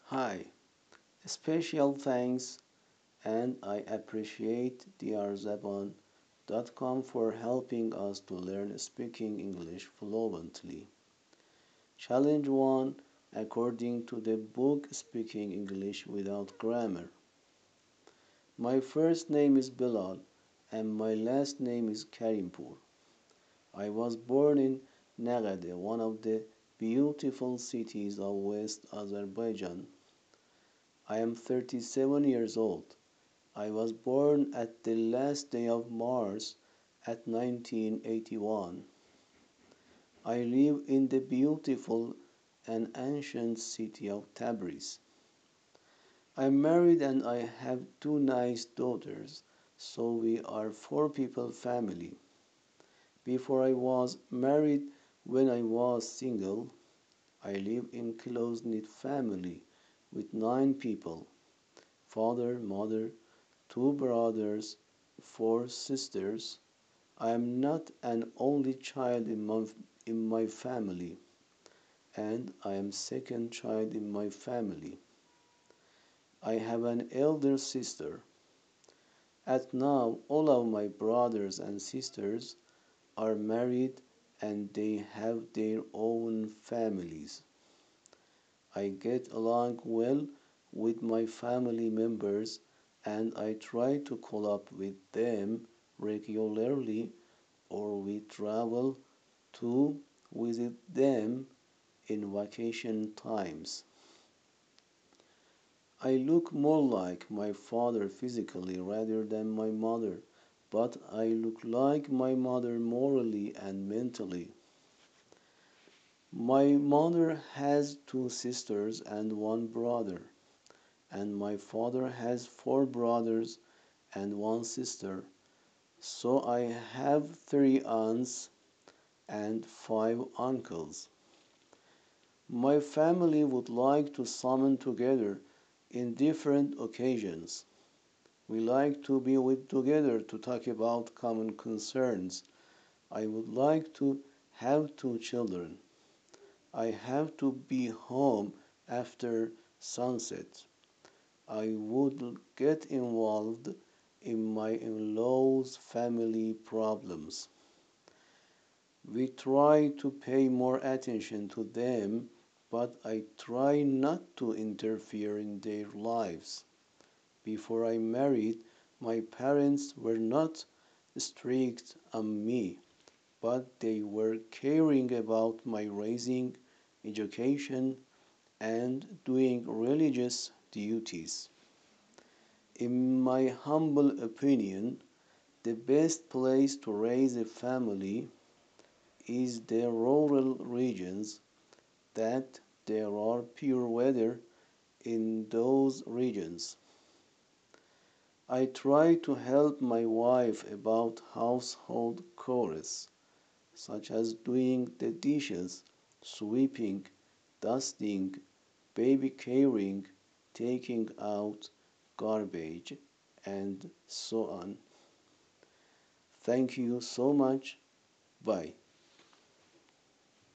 Hi, special thanks and I appreciate drzaban.com for helping us to learn speaking English fluently. Challenge 1 according to the book Speaking English Without Grammar. My first name is Bilal and my last name is Karimpour. I was born in Nagade, one of the beautiful cities of West Azerbaijan. I am 37 years old. I was born at the last day of Mars at 1981. I live in the beautiful and ancient city of Tabriz. I'm married and I have two nice daughters, so we are four people family. Before I was married, when I was single, I lived in close-knit family with 9 people, father, mother, two brothers, four sisters. I am not an only child in my family, and I am second child in my family. I have an elder sister. At now, all of my brothers and sisters are married and they have their own families. I get along well with my family members and I try to call up with them regularly or we travel to visit them in vacation times. I look more like my father physically rather than my mother, but I look like my mother morally and mentally. My mother has two sisters and one brother, and my father has four brothers and one sister, so I have three aunts and five uncles. My family would like to summon together in different occasions. We like to be together to talk about common concerns. I would like to have two children. I have to be home after sunset. I would get involved in my in-laws' family problems. We try to pay more attention to them, but I try not to interfere in their lives. Before I married, my parents were not strict on me, but they were caring about my raising, education, and doing religious duties. In my humble opinion, the best place to raise a family is the rural regions that there are pure weather in those regions. I try to help my wife about household chores, such as doing the dishes, sweeping, dusting, baby caring, taking out garbage, and so on. Thank you so much. Bye.